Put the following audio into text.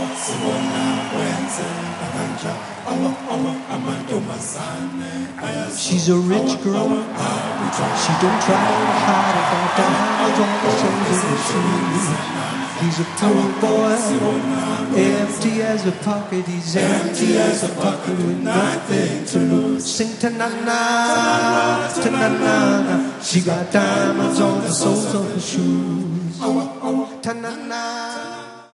She's a rich girl. She don't try to hide it. Got diamonds on the shoulders and shoes. He's a poor boy, empty as a pocket. He's empty as a pocket with nothing to lose. Sing ta-na-na, ta-na-na. She got diamonds on the soles of her shoes. Ta-na-na.